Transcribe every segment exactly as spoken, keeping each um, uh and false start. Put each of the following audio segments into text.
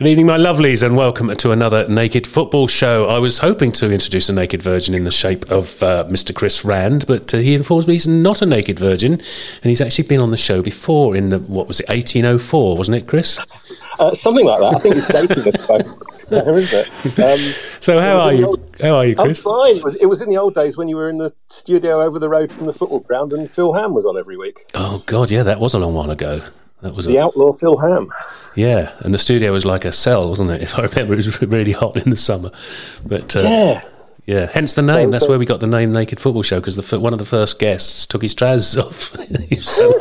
Good evening, my lovelies, and welcome to another Naked Football Show. I was hoping to introduce a naked virgin in the shape of uh, Mister Chris Rand, but uh, he informs me he's not a naked virgin, and he's actually been on the show before in, the, what was it, eighteen oh four, wasn't it, Chris? Uh, something like that. I think it's dating us both. Yeah, isn't it? Um, so how are you? Old, how are you, Chris? I'm fine. It was, it was in the old days when you were in the studio over the road from the football ground and Phil Ham was on every week. Oh, God, yeah, that was a long while ago. That was the a, outlaw Phil Ham. Yeah, and the studio was like a cell, wasn't it? If I remember, it was really hot in the summer. But uh, yeah, yeah. Hence the name. That's where we got the name Naked Football Show, because the one of the first guests took his trousers off. He was so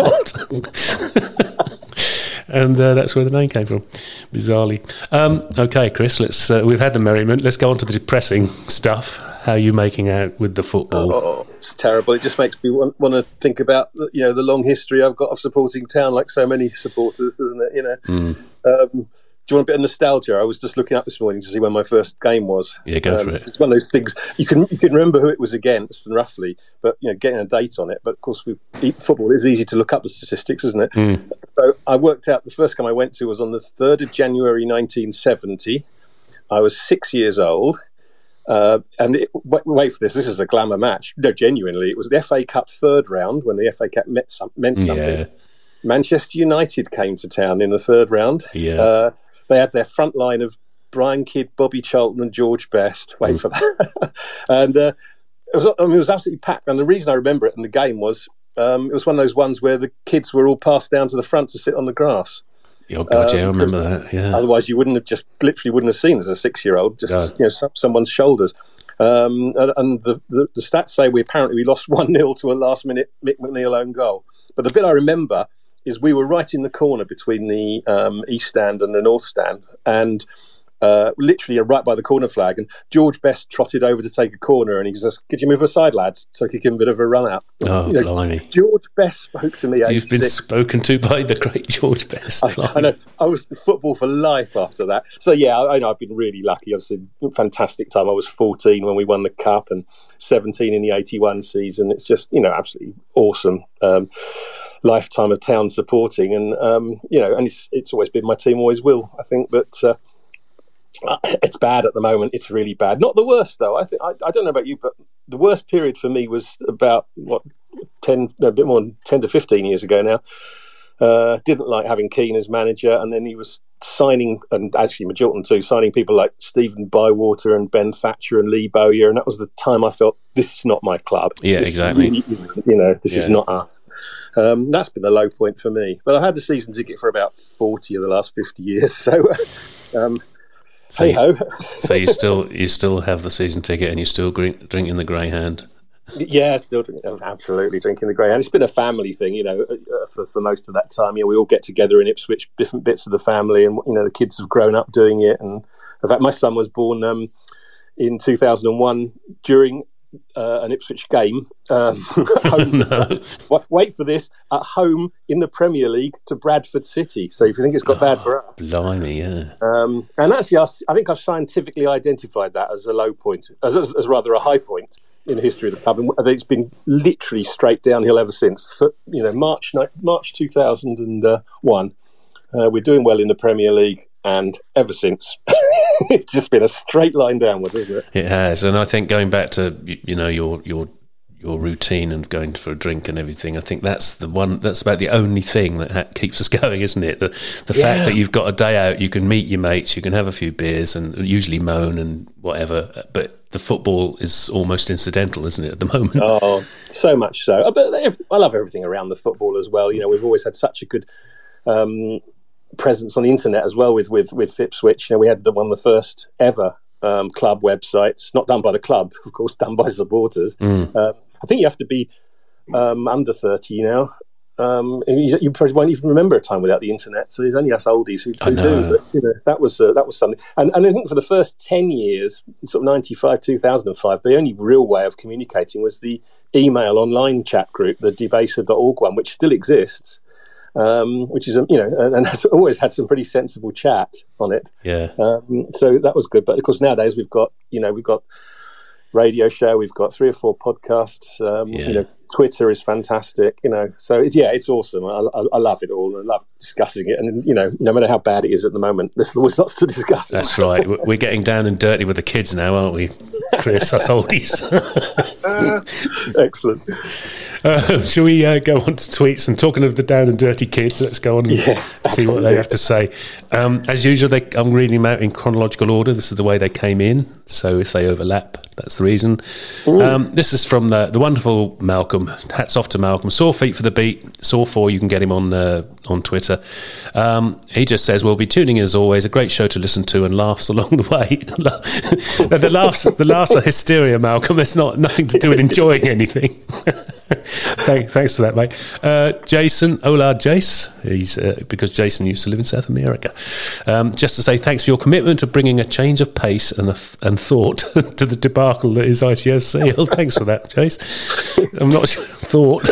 hot, and uh, that's where the name came from. Bizarrely. Um, okay, Chris. Let's. Uh, we've had the merriment. Let's go on to the depressing stuff. How are you making out with the football? Oh, it's terrible. It just makes me want, want to think about, you know, the long history I've got of supporting town, like so many supporters, isn't it? You know, mm. um, do you want a bit of nostalgia? I was just looking up this morning to see when my first game was. Yeah, go um, for it. It's one of those things you can you can remember who it was against and roughly, but you know, getting a date on it. But of course, with football, it's easy to look up the statistics, isn't it? Mm. So I worked out the first game I went to was on the third of January, nineteen seventy. I was six years old. Uh, and it, wait, wait for this, this is a glamour match. No, genuinely, it was the F A Cup third round when the F A Cup meant, some, meant something. Yeah. Manchester United came to town in the third round. Yeah. Uh, they had their front line of Brian Kidd, Bobby Charlton and George Best. Wait mm. for that. and uh, it, was, I mean, it was absolutely packed. And the reason I remember it in the game was um, it was one of those ones where the kids were all passed down to the front to sit on the grass. Oh God, um, yeah, I remember that. Yeah. Otherwise, you wouldn't have just literally wouldn't have seen as a six-year-old just no. you know some, someone's shoulders. Um, and and the, the, the stats say we apparently we lost one nil to a last-minute Mick McNeil own goal. But the bit I remember is we were right in the corner between the um, East Stand and the North Stand, and uh, literally right by the corner flag. And George Best trotted over to take a corner, and he says, "Could you move aside, lads?" So he could give him a bit of a run out. Oh, you know, blimey! George Best spoke to me. So you've been spoken to by the great George Best. I, I know. I was football for life after that. So yeah, I, I know I've been really lucky. I've seen a fantastic time. I was fourteen when we won the cup, and seventeen in the eighty-one season. It's just you know absolutely awesome. Um, lifetime of town supporting, and um, you know, and it's it's always been my team, always will. I think, but. Uh, It's bad at the moment. It's really bad. Not the worst, though. I think I, I don't know about you, but the worst period for me was about what ten, no, a bit more than ten to fifteen years ago now. Uh, didn't like having Keane as manager, and then he was signing, and actually Magilton too, signing people like Stephen Bywater and Ben Thatcher and Lee Bowyer, and that was the time I felt this is not my club. Yeah, this exactly. Really is, you know, this yeah. is not us. Um, that's been the low point for me. But I had the season ticket for about forty of the last fifty years, so. Um, So, hey ho! So you still you still have the season ticket and you're still drink, drinking the Greyhound? Yeah, still drinking, absolutely drinking the Greyhound. It's been a family thing, you know, uh, for, for most of that time. You know, we all get together in Ipswich, different bits of the family, and you know, the kids have grown up doing it. And in fact, my son was born um, in two thousand one during uh, an Ipswich game. Um, home, no. Wait for this, at home in the Premier League to Bradford City. So if you think it's got oh, bad for us. Blimey, yeah. Um, and actually, I, I think I've scientifically identified that as a low point, as, as, as rather a high point in the history of the club. And it's been literally straight downhill ever since. For, you know, March March two thousand one, uh, we're doing well in the Premier League, and ever since, it's just been a straight line downwards, isn't it? It has, and I think going back to you know your your your routine and going for a drink and everything, I think that's the one. That's about the only thing that ha- keeps us going, isn't it? The the yeah. fact that you've got a day out, you can meet your mates, you can have a few beers, and usually moan and whatever, but. The football is almost incidental, isn't it, at the moment? Oh, so much so. But I love everything around the football as well. You know, we've always had such a good um, presence on the internet as well with with with Ipswich. You know, we had the, one of the first ever um, club websites, not done by the club, of course, done by supporters. Mm. Uh, I think you have to be um, under thirty now. Um, you, you probably won't even remember a time without the internet. So there's only us oldies who, who do. But, you know, that was uh, that was something. And, and I think for the first ten years, sort of ninety-five, two thousand five, the only real way of communicating was the email online chat group, the debaser dot org one, which still exists. Um, which is, you know, and, and has always had some pretty sensible chat on it. Yeah. Um, so that was good. But of course, nowadays we've got, you know, we've got radio show, we've got three or four podcasts, um, yeah. you know, Twitter is fantastic, you know. So it's, yeah, it's awesome. I, I, I love it all, and I love discussing it. And you know, no matter how bad it is at the moment, there's always lots to discuss. That's right. We're getting down and dirty with the kids now, aren't we, Chris? Us oldies. Excellent. Uh, shall we uh, go on to tweets? And talking of the down and dirty kids, let's go on and yeah, see what they have to say. Um, as usual, they, I'm reading them out in chronological order. This is the way they came in. So if they overlap, that's the reason. Um, this is from the, the wonderful Malcolm. Hats off to Malcolm. Sore feet for the beat. Sore for, you can get him on uh, on Twitter. Um, he just says, we'll be tuning in as always. A great show to listen to and laughs along the way. the laughs the laughs are hysteria, Malcolm. It's not nothing to do with enjoying anything. Thanks, thanks for that, mate. Uh, Jason, Ola Jace, he's uh, because Jason used to live in South America. Um, just to say thanks for your commitment to bringing a change of pace and a th- and thought to the debacle that is I T F C. Well, thanks for that, Jace. I'm not sure. Thought,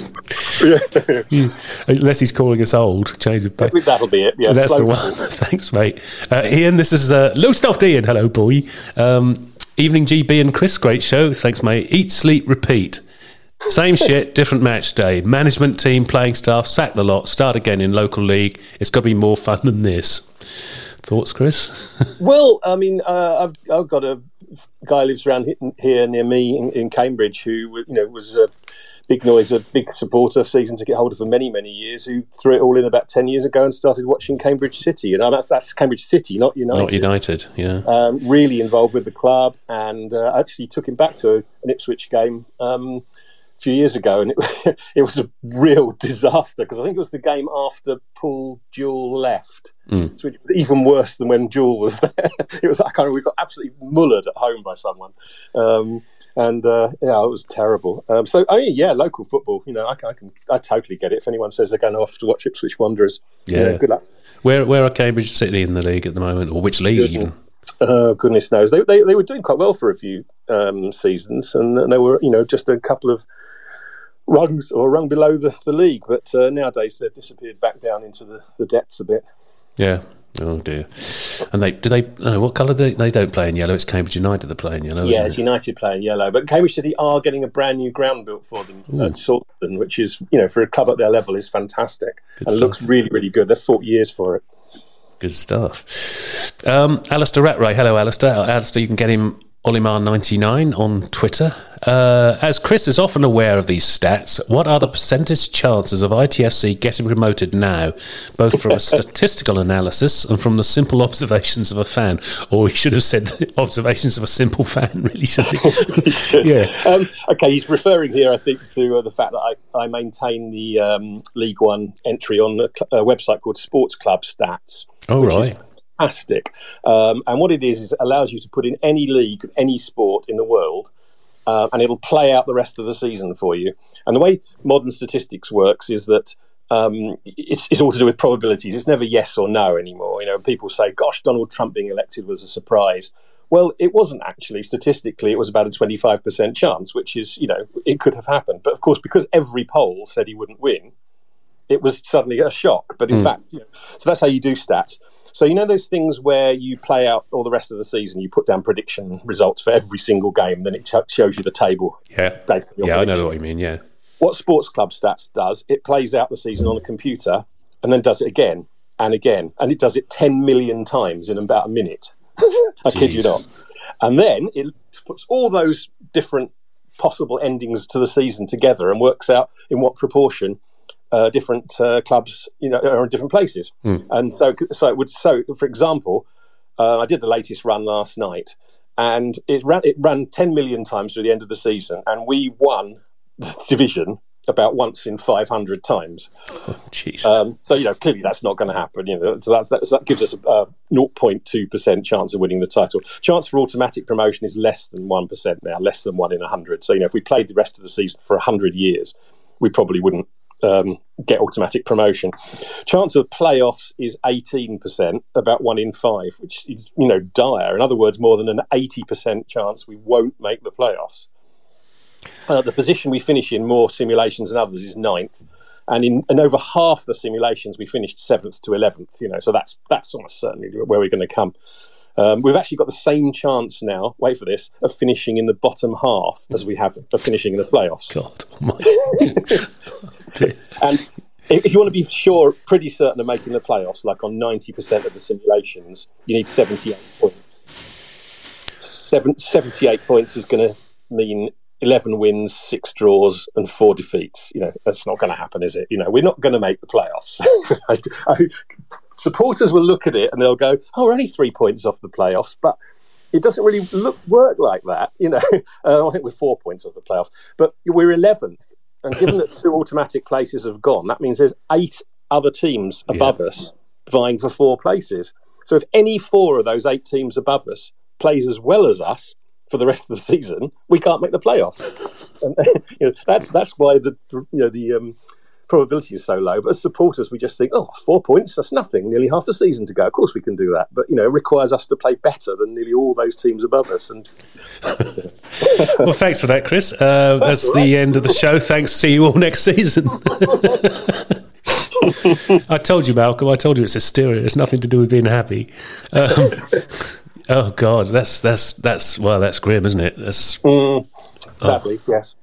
unless he's calling us old, change of pace. That'll be it. Yeah, that's the one. Thanks, mate. Uh, Ian, this is uh, low stuffed Ian. Hello, boy. Um, Evening G B and Chris, great show. Thanks, mate. Eat, sleep, repeat. Same shit, different match day. Management team, playing staff, sack the lot, start again in local league. It's got to be more fun than this. Thoughts, Chris? Well, I mean, uh, I've I've got a guy who lives around here near me in, in Cambridge who, you know, was a big noise, a big supporter of season ticket holder for many, many years, who threw it all in about ten years ago and started watching Cambridge City. And that's, that's Cambridge City, not United. Not United, yeah. Um, really involved with the club, and uh, actually took him back to an Ipswich game Um, a few years ago, and it, it was a real disaster because I think it was the game after Paul Jewell left, mm. which was even worse than when Jewell was there. It was, I can't remember, we got absolutely mullered at home by someone, um, and uh, yeah, it was terrible. Um, so, I mean, yeah, local football. You know, I, I can, I totally get it. If anyone says they're going off to watch Ipswich Wanderers, yeah, you know, good luck. Where, where are Cambridge City in the league at the moment, or which league even? Uh, goodness knows. They, they they were doing quite well for a few um, seasons, and they were, you know, just a couple of rungs or rung below the, the league. But uh, nowadays they've disappeared back down into the, the depths a bit. Yeah. Oh dear. And they do they? No, what colour do they? They don't play in yellow. It's Cambridge United that play in yellow. Yeah, isn't it's it? United play in yellow. But Cambridge City are getting a brand new ground built for them Ooh. at Salton, which is, you know, for a club at their level is fantastic. Good and stuff. It looks really, really good. They've fought years for it. Good stuff. Um, Alistair Rattray. Hello, Alistair. Alistair, you can get him Olimar ninety-nine on Twitter. Uh, as Chris is often aware of these stats, what are the percentage chances of I T F C getting promoted now, both from a statistical analysis and from the simple observations of a fan? Or he should have said the observations of a simple fan, really, shouldn't he? he should. Yeah. Um, okay, he's referring here, I think, to uh, the fact that I, I maintain the um, League One entry on a, a website called Sports Club Stats. Oh, right. Fantastic. Um, and what it is, is it allows you to put in any league, any sport in the world, uh, and it'll play out the rest of the season for you. And the way modern statistics works is that um, it's, it's all to do with probabilities. It's never yes or no anymore. You know, people say, gosh, Donald Trump being elected was a surprise. Well, it wasn't actually. Statistically, it was about a twenty-five percent chance, which is, you know, it could have happened. But of course, because every poll said he wouldn't win, it was suddenly a shock. But in mm. fact, you know, so that's how you do stats. So you know those things where you play out all the rest of the season, you put down prediction results for every single game, then it ch- shows you the table. Yeah, yeah, I know what you mean, yeah. What Sports Club Stats does, it plays out the season on a computer and then does it again and again. And it does it ten million times in about a minute. I Jeez. kid you not. And then it puts all those different possible endings to the season together and works out in what proportion Uh, different uh, clubs, you know, are in different places, mm. and so so it would. So, for example, uh, I did the latest run last night, and it ran it ran ten million times through the end of the season, and we won the division about once in five hundred times. Oh, Jesus! Um, so you know, clearly that's not going to happen. You know, so that's, that's, that gives us a, a zero point two percent chance of winning the title. Chance for automatic promotion is less than one percent now, less than one in a hundred. So you know, if we played the rest of the season for a hundred years, we probably wouldn't Um, get automatic promotion. Chance of playoffs is eighteen percent, about one in five, which is, you know, dire. In other words, more than an eighty percent chance we won't make the playoffs. Uh, the position we finish in, more simulations than others, is ninth, and in and over half the simulations we finished seventh to eleventh. You know, so that's that's almost certainly where we're going to come. Um, we've actually got the same chance now, wait for this, of finishing in the bottom half as we have of finishing in the playoffs. God. And if you want to be sure, pretty certain of making the playoffs, like on ninety percent of the simulations, you need seventy-eight points. Seven, seventy-eight points is going to mean eleven wins, six draws, and four defeats. You know, that's not going to happen, is it? You know, we're not going to make the playoffs. I, I, supporters will look at it and they'll go, "Oh, we're only three points off the playoffs," but it doesn't really look work like that. You know, uh, I think we're four points off the playoffs, but we're eleventh. And given that two automatic places have gone, that means there's eight other teams above yeah. us vying for four places. So if any four of those eight teams above us plays as well as us for the rest of the season, we can't make the playoffs. And, you know, that's that's why the you know the um, probability is so low. But as supporters, we just think, oh, four points, that's nothing. Nearly half the season to go. Of course we can do that. But, you know, it requires us to play better than nearly all those teams above us. And well, thanks for that, Chris. Uh, that's that's right. The end of the show. Thanks. See you all next season. I told you, Malcolm. I told you it's hysteria. It's nothing to do with being happy. Um, oh, God. That's, that's, that's, well, that's grim, isn't it? That's, mm, sadly, oh. yes.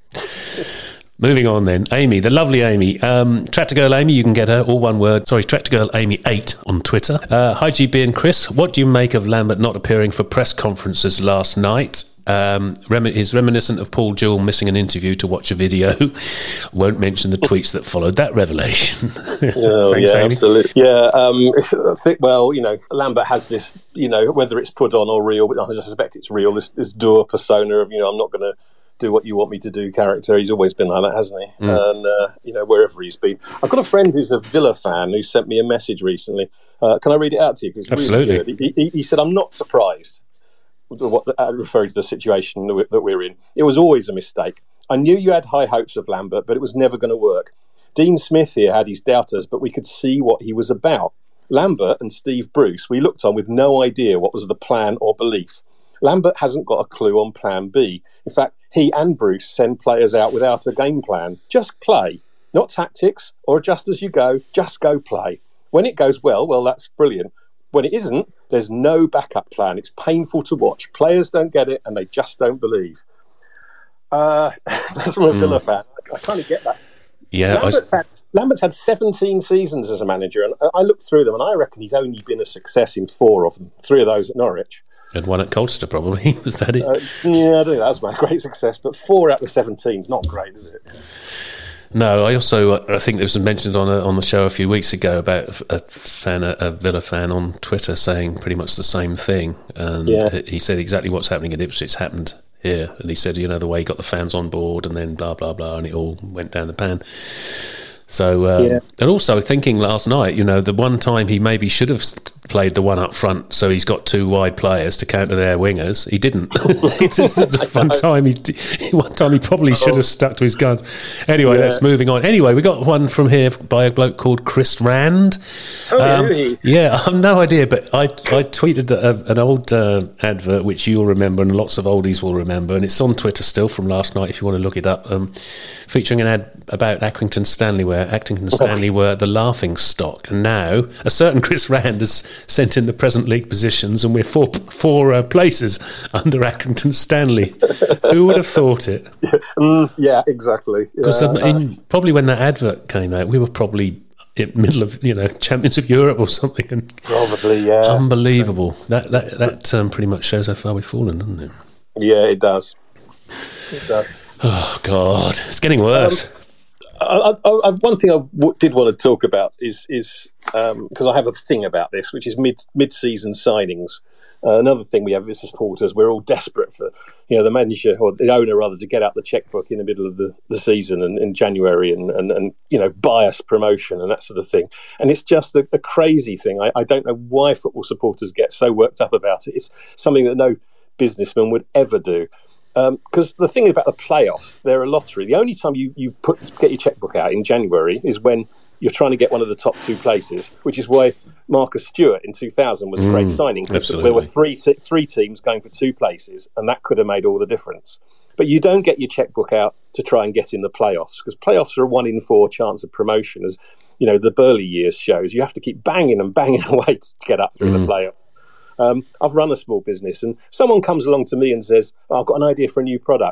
Moving on then, Amy, the lovely Amy. Um, Tractor Girl Amy, you can get her, all one word. Sorry, Tractor Girl Amy eight on Twitter. Uh, hi, G B and Chris. What do you make of Lambert not appearing for press conferences last night? Um, rem- is reminiscent of Paul Jewell missing an interview to watch a video. Won't mention the tweets that followed that revelation. Oh, Thanks, yeah, Amy. absolutely. Yeah, um, I think, well, you know, Lambert has this, you know, whether it's put on or real, but I suspect it's real, this, this doer persona of, you know, I'm not going to do what you want me to do character. He's always been like that, hasn't he? Mm. And, uh, you know, wherever he's been. I've got a friend who's a Villa fan who sent me a message recently. Uh, can I read it out to you? Cause it's Absolutely. Really good. He, he, he said, I'm not surprised, what, uh, referring to the situation that we're, that we're in. It was always a mistake. I knew you had high hopes of Lambert, but it was never going to work. Dean Smith here had his doubters, but we could see what he was about. Lambert and Steve Bruce, we looked on with no idea what was the plan or belief. Lambert hasn't got a clue on plan B. In fact, he and Bruce send players out without a game plan. Just play. Not tactics or adjust as you go. Just go play. When it goes well, well, that's brilliant. When it isn't, there's no backup plan. It's painful to watch. Players don't get it and they just don't believe. Uh, that's from a mm. Villa fan. I, I kind of get that. Yeah, Lambert's, was... had, Lambert's had seventeen seasons as a manager, and I looked through them, and I reckon he's only been a success in four of them. Three of those at Norwich. And one at Colchester, probably. Was that it? Uh, yeah, I don't think that was my great success, but four out of seventeen is not great, is it? No, I also, I think there was mentioned on a, on the show a few weeks ago about a fan, a, a Villa fan on Twitter saying pretty much the same thing. And yeah. he said exactly what's happening at Ipswich happened here. And he said, you know, the way he got the fans on board and then blah, blah, blah, and it all went down the pan. So, um, yeah. And also thinking last night, you know, the one time he maybe should have played the one up front, so he's got two wide players to counter their wingers. He didn't. It's just one time he, one time he probably should have stuck to his guns. Anyway, yeah. Let's moving on. Anyway, we got one from here by a bloke called Chris Rand. Oh, um, really? Yeah, I have no idea, but I I tweeted a, an old uh, advert which you'll remember and lots of oldies will remember, and it's on Twitter still from last night if you want to look it up, um, featuring an ad about Accrington Stanley, where Accrington Stanley were the laughing stock, and now a certain Chris Rand has sent in the present league positions, and we're four four uh, places under Accrington Stanley. Who would have thought it? Yeah, mm, yeah exactly. Because yeah, um, probably when that advert came out, we were probably in the middle of, you know, Champions of Europe or something. And probably, yeah. Unbelievable. That that that um, pretty much shows how far we've fallen, doesn't it? Yeah, it does. It does. Oh God, it's getting worse. Um, I, I, I, one thing I w- did want to talk about is is because um, I have a thing about this, which is mid mid season signings. Uh, another thing we have as supporters, we're all desperate for, you know, the manager or the owner rather to get out the checkbook in the middle of the, the season and in January and, and, and you know buy us promotion and that sort of thing. And it's just a, a crazy thing. I, I don't know why football supporters get so worked up about it. It's something that no businessman would ever do. Because um, the thing about the playoffs, they're a lottery. The only time you, you put get your checkbook out in January is when you're trying to get one of the top two places, which is why Marcus Stewart in two thousand was a great mm, signing. Because there were three three teams going for two places, and that could have made all the difference. But you don't get your checkbook out to try and get in the playoffs, because playoffs are a one in four chance of promotion. As you know, the Burley years shows, you have to keep banging and banging away to get up through mm. the playoffs. Um, I've run a small business and someone comes along to me and says, oh, I've got an idea for a new product.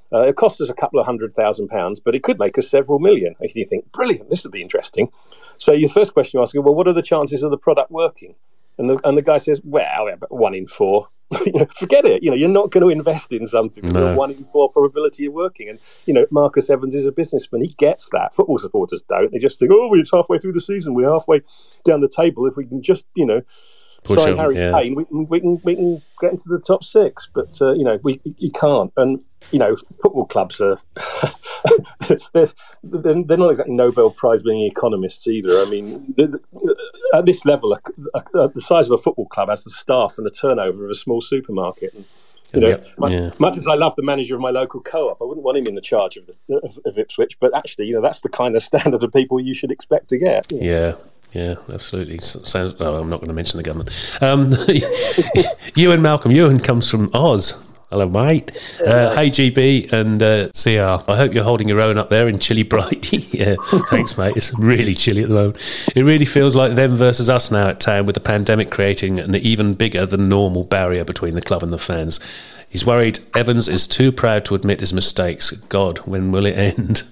Uh, it cost us a couple of hundred thousand pounds, but it could make us several million. And you think, brilliant, this would be interesting. So your first question you ask, well, what are the chances of the product working? And the and the guy says, well, one in four. You know, forget it. You know, you're not going to invest in something with No. a one in four probability of working. And you know, Marcus Evans is a businessman. He gets that. Football supporters don't. They just think, oh, it's halfway through the season. We're halfway down the table. If we can just, you know, Push sign on, Harry yeah. Kane, we can we can we can get into the top six. But uh, you know, we you can't. And you know, football clubs are they're, they're they're not exactly Nobel Prize winning economists either. I mean, at this level, a, a, the size of a football club has the staff and the turnover of a small supermarket. And, you know, Yep, much, yeah. much as I love the manager of my local co-op, I wouldn't want him in the charge of, the, of, of Ipswich. But actually, you know, that's the kind of standard of people you should expect to get. You know. Yeah, yeah, absolutely. S- Sounds. Oh, I'm not going to mention the government. Um, Ewan Malcolm. Ewan comes from Oz. Hello, mate. Uh, hey, G B and uh, C R. I hope you're holding your own up there in chilly bright. Yeah, thanks, mate. It's really chilly at the moment. It really feels like them versus us now at Town, with the pandemic creating an even bigger than normal barrier between the club and the fans. He's worried Evans is too proud to admit his mistakes. God, when will it end?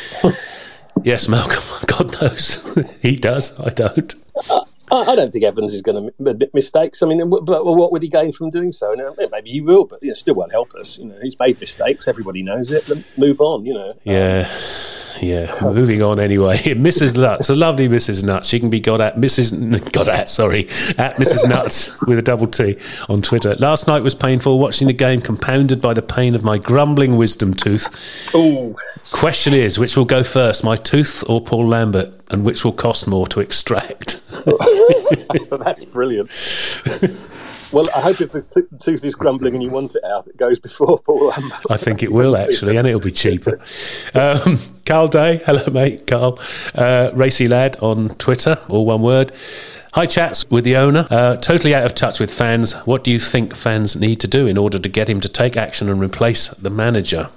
Yes, Malcolm. God knows. He does. I don't. I I don't think Evans is going to admit mistakes. I mean, but what would he gain from doing so? And, uh, maybe he will, but you know, still won't help us. You know, he's made mistakes. Everybody knows it. Then move on. You know. Yeah, yeah. Moving on anyway. Missus Nuts, a lovely Missus Nuts. She can be got at Missus Got at sorry at Missus Nuts with a double T on Twitter. Last night was painful. Watching the game compounded by the pain of my grumbling wisdom tooth. Oh. Question is, which will go first, my tooth or Paul Lambert, and which will cost more to extract? That's brilliant. Well, I hope if the t- tooth is grumbling and you want it out, it goes before Paul Lambert. I think it will, actually, and it'll be cheaper. Um, Carl Day, hello, mate, Carl. Uh, Racy Lad on Twitter, all one word. Hi, chats with the owner. Uh, totally out of touch with fans. What do you think fans need to do in order to get him to take action and replace the manager?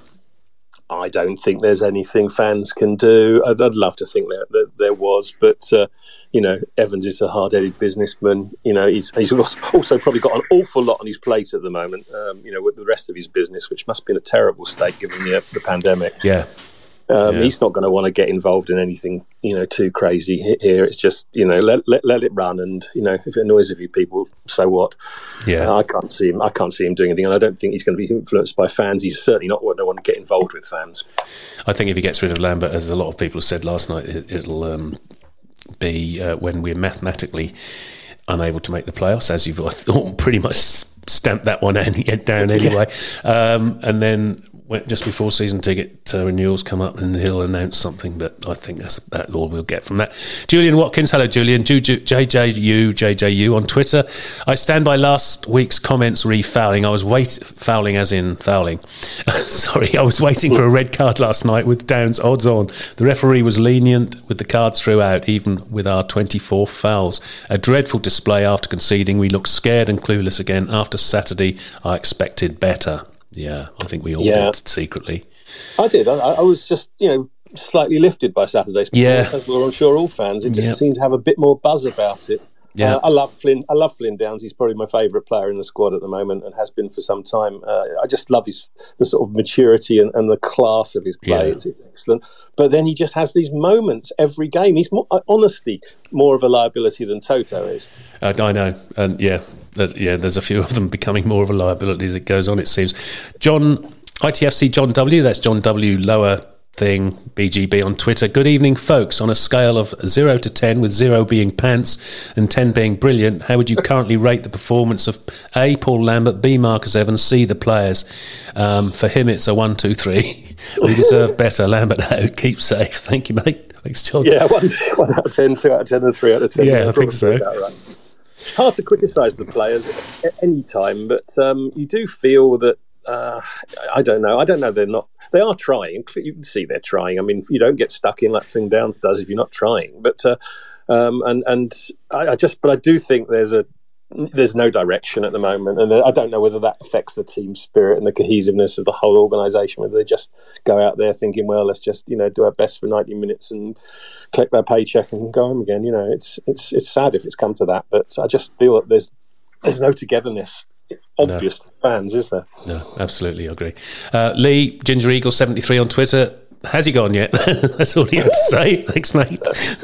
I don't think there's anything fans can do. I'd, I'd love to think that, that there was, but uh, you know, Evans is a hard-headed businessman. You know, he's he's also probably got an awful lot on his plate at the moment. Um, you know, with the rest of his business, which must be in a terrible state given the, the pandemic. Yeah. Um, Yeah. He's not going to want to get involved in anything, you know, too crazy he- here. It's just, you know, let, let let it run, and you know, if it annoys a few people, so what? Yeah. Uh, I can't see him. I can't see him doing anything, and I don't think he's going to be influenced by fans. He's certainly not going to want to get involved with fans. I think if he gets rid of Lambert, as a lot of people said last night, it, it'll um, be uh, when we're mathematically unable to make the playoffs, as you've all pretty much stamped that one down anyway. Um, and then when, just before season ticket uh, renewals come up, and he'll announce something, but I think that's about all we'll get from that. Julian Watkins, hello Julian, J J U, J J U on Twitter. I stand by last week's comments re-fouling. I was wait fouling as in fouling. Sorry, I was waiting for a red card last night with Downs odds on. The referee was lenient with the cards throughout, even with our twenty-four fouls. A dreadful display after conceding. We looked scared and clueless again. After Saturday, I expected better. Yeah, I think we all Yeah. did secretly. I did. I, I was just, you know, slightly lifted by Saturday's Yeah. performance, as well, I'm sure all fans. It just Yep. seemed to have a bit more buzz about it. Yeah. Uh, I love Flynn. I love Flynn Downs. He's probably my favourite player in the squad at the moment, and has been for some time. Uh, I just love his the sort of maturity and, and the class of his play. Yeah. It's, it's excellent. But then he just has these moments every game. He's more, uh, honestly more of a liability than Toto is. Uh, I know, and yeah, there's, yeah, there's a few of them becoming more of a liability as it goes on, it seems. John, I T F C John W, that's John W, lower thing, B G B on Twitter. Good evening, folks. On a scale of zero to ten, with zero being pants and ten being brilliant, how would you currently rate the performance of A, Paul Lambert, B, Marcus Evans, C, the players? Um, for him, it's a one, two, three. We deserve better. Lambert out. Keep safe. Thank you, mate. Thanks, John. Yeah, one, one out of ten, two out of ten, and three out of ten. Yeah, I think so. Right. It's hard to criticise the players at any time, but um, you do feel that. Uh, I don't know. I don't know. They're not. They are trying. You can see they're trying. I mean, you don't get stuck in like Flynn Downs does if you're not trying. But uh, um, and and I, I just. But I do think there's a there's no direction at the moment, and I don't know whether that affects the team spirit and the cohesiveness of the whole organisation. Whether they just go out there thinking, well, let's just you know do our best for ninety minutes and collect our paycheck and go home again. You know, it's it's it's sad if it's come to that, but I just feel that there's there's no togetherness obvious no. to fans, is there? No, absolutely, I agree. Uh, Lee, Ginger Eagle seventy-three on Twitter. Has he gone yet? That's all he had to say. Thanks, mate.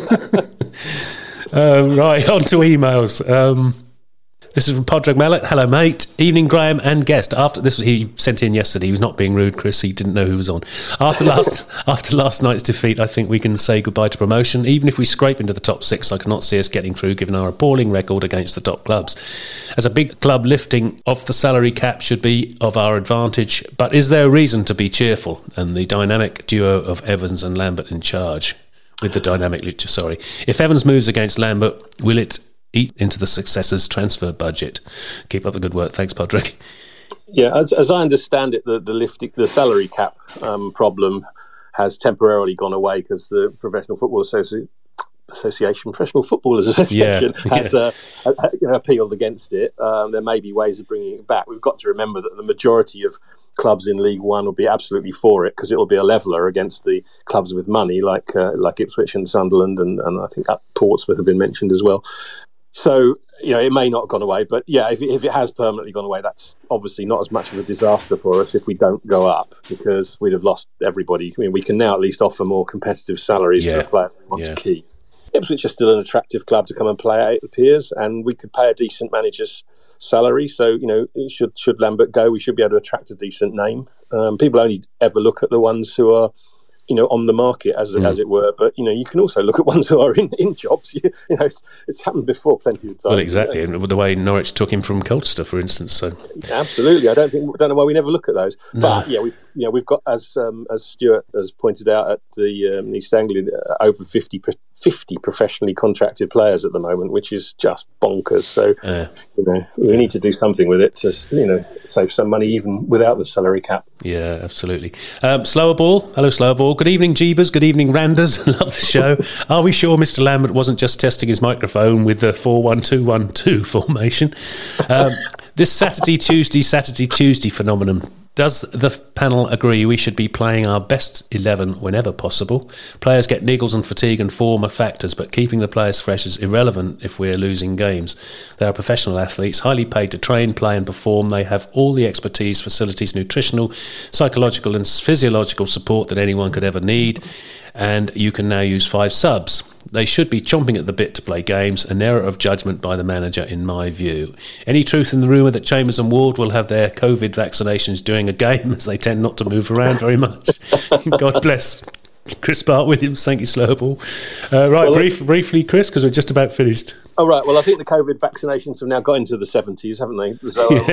uh, right, on to emails. Um, This is from Podrick Mallet. Hello, mate. Evening, Graham and guest. After this, he sent in yesterday. He was not being rude, Chris. He didn't know who was on. After last after last night's defeat, I think we can say goodbye to promotion. Even if we scrape into the top six, I cannot see us getting through, given our appalling record against the top clubs. As a big club, lifting off the salary cap should be of our advantage. But is there a reason to be cheerful? And the dynamic duo of Evans and Lambert in charge, with the dynamic, sorry. If Evans moves against Lambert, will it eat into the successor's transfer budget? Keep up the good work. Thanks, Podrick. Yeah, as, as I understand it, the the, lifting, the salary cap um, problem has temporarily gone away because the Professional Football Associ- Association, Professional Footballers Association, yeah, has yeah. Uh, uh, you know, appealed against it. Um, there may be ways of bringing it back. We've got to remember that the majority of clubs in League One will be absolutely for it because it will be a leveller against the clubs with money, like uh, like Ipswich and Sunderland, and, and I think Portsmouth have been mentioned as well. So, you know, it may not have gone away, but yeah, if, if it has permanently gone away, that's obviously not as much of a disaster for us if we don't go up, because we'd have lost everybody. I mean, we can now at least offer more competitive salaries yeah. to the players we want yeah. to keep. Ipswich is still an attractive club to come and play at, it appears, and we could pay a decent manager's salary. So, you know, should should Lambert go, we should be able to attract a decent name. Um, people only ever look at the ones who are, you know, on the market, as mm. as it were. But, you know, you can also look at ones who are in, in jobs. You, you know, it's, it's happened before plenty of times. Well, exactly. You know? And the way Norwich took him from Colchester, for instance. So absolutely. I don't think, I don't know why we never look at those. No. But, yeah, we've, you know, we've got, as um, as Stuart has pointed out at the um, East Anglia, uh, over fifty, fifty professionally contracted players at the moment, which is just bonkers. So, uh, you know, we need to do something with it to, you know, save some money even without the salary cap. Yeah, absolutely. Um, Slower Ball. Hello, Slower Ball. Good evening, Jeebers. Good evening, Randers. Love the show. Are we sure Mister Lambert wasn't just testing his microphone with the four one two one two formation? Um, this Saturday, Tuesday, Saturday, Tuesday phenomenon. Does the panel agree we should be playing our best eleven whenever possible? Players get niggles and fatigue and form are factors, but keeping the players fresh is irrelevant if we're losing games. They are professional athletes, highly paid to train, play and perform. They have all the expertise, facilities, nutritional, psychological and physiological support that anyone could ever need. And you can now use five subs. They should be chomping at the bit to play games, an error of judgment by the manager in my view. Any truth in the rumour that Chambers and Ward will have their COVID vaccinations during a game, as they tend not to move around very much? God bless Chris Bart-Williams. Thank you, Slowball. Uh, right, well, brief, briefly, Chris, because we're just about finished. Oh, right. Well, I think the COVID vaccinations have now got into the seventies, haven't they? So, um,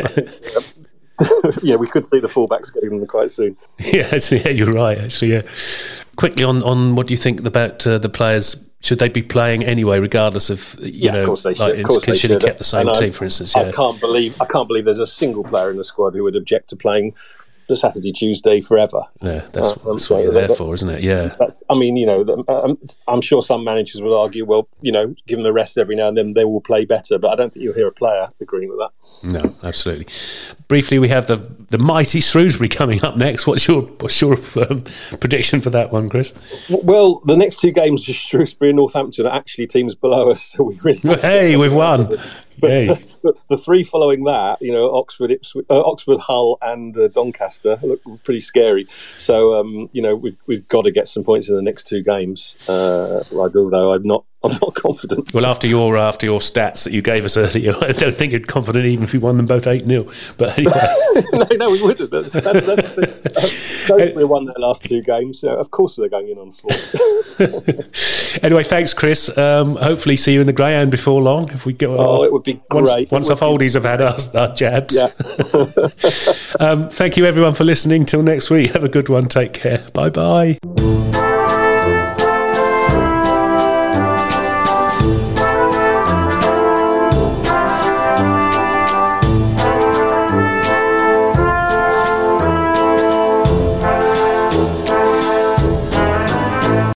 yeah. yeah, we could see the fullbacks getting them quite soon. Yeah, actually, yeah, you're right, actually, yeah. Quickly on, on what do you think about uh, the players? Should they be playing anyway, regardless of, you yeah, know, of course they should. Like, of course they should have should. kept the same and team, I, for instance? Yeah. I can't believe I can't believe there's a single player in the squad who would object to playing the Saturday, Tuesday forever. Yeah, that's, uh, that's what you're there for, isn't it? Yeah. I mean, you know, I'm, I'm sure some managers would argue, well, you know, give them the rest every now and then, they will play better. But I don't think you'll hear a player agreeing with that. No, absolutely. Briefly, we have the the mighty Shrewsbury coming up next. What's your what's your um, prediction for that one, Chris? Well, the next two games, just Shrewsbury and Northampton, are actually teams below us. So we really hey, we've won. But hey. the, the three following that, you know, Oxford, Ipswich, uh, Oxford, Hull, and uh, Doncaster look pretty scary. So, um, you know, we've we've got to get some points in the next two games. Uh, although I'm not, I'm not confident. Well, after your after your stats that you gave us earlier, I don't think you're confident even if we won them both eight nil. But anyway, no, no, we wouldn't. That's, that's, that's uh, we won their last two games. So of course, they're going in on four. Anyway, thanks, Chris. Um, hopefully, see you in the Greyhound before long. If we go, oh, it would be once, great. Once our foldies have had our, our jabs. Yeah. um, thank you, everyone, for listening. Till next week. Have a good one. Take care. Bye bye.